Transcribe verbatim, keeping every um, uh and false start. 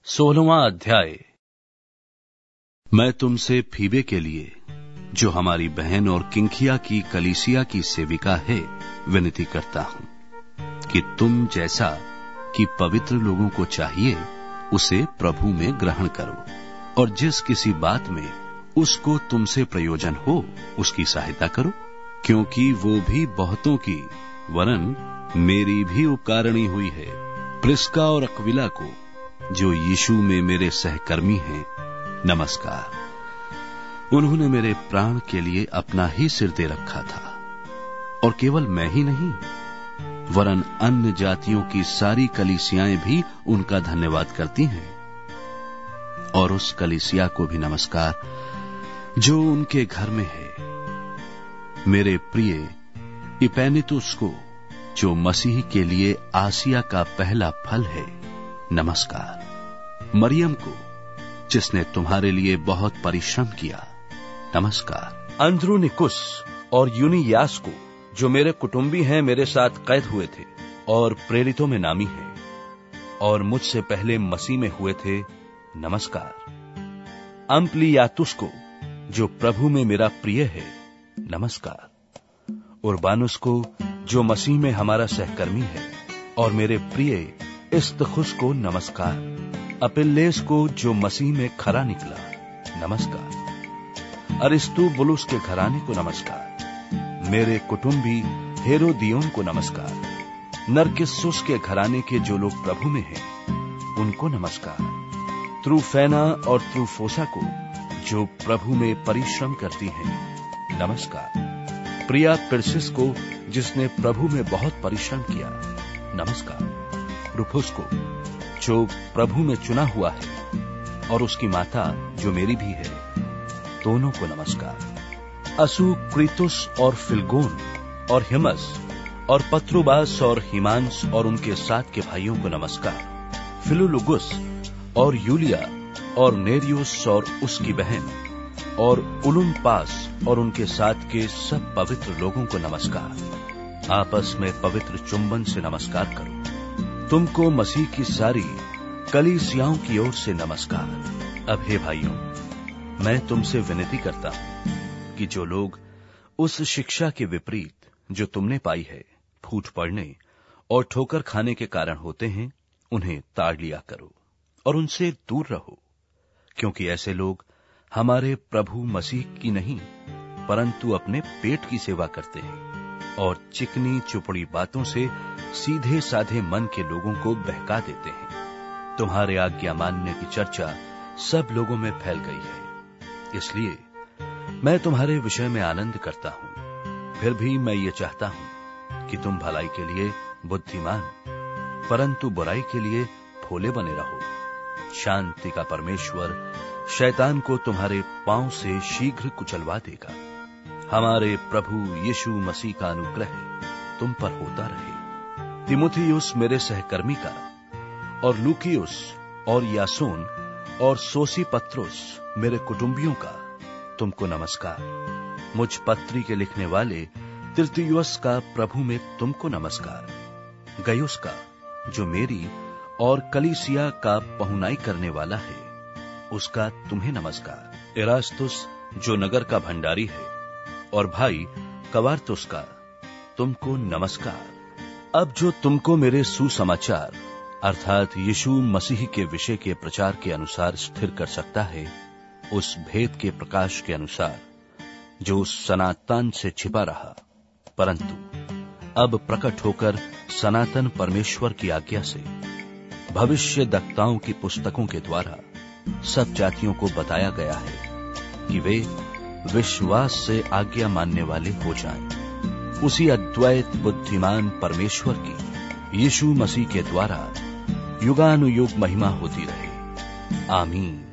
सोलहवां अध्याय। मैं तुमसे फीबे के लिए, जो हमारी बहन और किंखिया की कलीसिया की सेविका है, विनती करता हूं कि तुम जैसा कि पवित्र लोगों को चाहिए उसे प्रभु में ग्रहण करो, और जिस किसी बात में उसको तुमसे प्रयोजन हो उसकी सहायता करो, क्योंकि वो भी बहुतों की वरन मेरी भी उपकारिणी हुई है। प्रिस्का और अक्विला को, जो यीशु में मेरे सहकर्मी हैं, नमस्कार। उन्होंने मेरे प्राण के लिए अपना ही सिर दे रखा था, और केवल मैं ही नहीं वरन अन्य जातियों की सारी कलीसियाएं भी उनका धन्यवाद करती हैं। और उस कलीसिया को भी नमस्कार जो उनके घर में है। मेरे प्रिय इपैनितुस को, जो मसीह के लिए आसिया का पहला फल है, नमस्कार। मरियम को, जिसने तुम्हारे लिए बहुत परिश्रम किया, नमस्कार। अंद्रुनिकुस और यूनियास को, जो मेरे कुटुंबी हैं, मेरे साथ कैद हुए थे और प्रेरितों में नामी हैं और मुझसे पहले मसीह में हुए थे, नमस्कार। अम्प्लियातुस को, जो प्रभु में मेरा प्रिय है, नमस्कार। उर्बानुस को, जो मसीह में हमारा सहकर्मी है, और मेरे प्रिय इस्तखुस को नमस्कार। अपिल्लेस को, जो मसीह में खरा निकला, नमस्कार। अरिस्तुबुलुस के घराने को नमस्कार। मेरे कुटुंबी हेरोदियोन को नमस्कार। नरकिस्सुस के घराने के जो लोग प्रभु में हैं, उनको नमस्कार। त्रुफैना और त्रुफोसा को, जो प्रभु में परिश्रम करती हैं, नमस्कार। प्रिया पिरसिस को, जिसने प्रभु में बहुत परिश्रम किया, नमस्कार। रुफुस को, जो प्रभु में चुना हुआ है, और उसकी माता, जो मेरी भी है, दोनों को नमस्कार। असुक्रितुस और फिलगोन और हिमस और पत्रुबास और हिमांस और उनके साथ के भाइयों को नमस्कार। फिलुलुगुस और यूलिया और नेरियुस और उसकी बहन और उलुम्पास और उनके साथ के सब पवित्र लोगों को नमस्कार। आपस में पवित्र चुंबन से नमस्कार करो। तुमको मसीह की सारी कलीसियाओं की ओर से नमस्कार। अब हे भाइयों, मैं तुमसे विनती करता हूं कि जो लोग उस शिक्षा के विपरीत जो तुमने पाई है, फूट पड़ने और ठोकर खाने के कारण होते हैं, उन्हें ताड़ लिया करो और उनसे दूर रहो, क्योंकि ऐसे लोग हमारे प्रभु मसीह की नहीं परंतु अपने पेट की सेवा करते हैं और चिकनी चुपड़ी बातों से सीधे साधे मन के लोगों को बहका देते हैं। तुम्हारे आज्ञा मानने की चर्चा सब लोगों में फैल गई है, इसलिए मैं तुम्हारे विषय में आनंद करता हूं। फिर भी मैं ये चाहता हूं कि तुम भलाई के लिए बुद्धिमान परंतु बुराई के लिए भोले बने रहो। शांति का परमेश्वर शैतान को तुम्हारे पांव से शीघ्र कुचलवा देगा। हमारे प्रभु यीशु मसीह का अनुग्रह तुम पर होता रहे। तिमुथियुस मेरे सहकर्मी का, और लूकियुस और यासोन और सोसीपत्रुस मेरे कुटुंबियों का, तुमको नमस्कार। मुझ पत्री के लिखने वाले तिर्तियुस का प्रभु में तुमको नमस्कार। गयुस का, जो मेरी और कलीसिया का पहुनाई करने वाला है, उसका तुम्हें नमस्कार। इरास्तुस, जो नगर का भंडारी है, और भाई कवारतुस का, तुमको नमस्कार। अब जो तुमको मेरे सुसमाचार अर्थात यीशु मसीह के विषय के प्रचार के अनुसार स्थिर कर सकता है, उस भेद के प्रकाश के अनुसार जो सनातन से छिपा रहा परंतु अब प्रकट होकर सनातन परमेश्वर की आज्ञा से भविष्य वक्ताओं की पुस्तकों के द्वारा सब जातियों को बताया गया है कि वे विश्वास से आज्ञा मानने वाले हो जाएं। उसी अद्वैत बुद्धिमान परमेश्वर की यीशु मसीह के द्वारा युगानुयुग महिमा होती रहे। आमीन।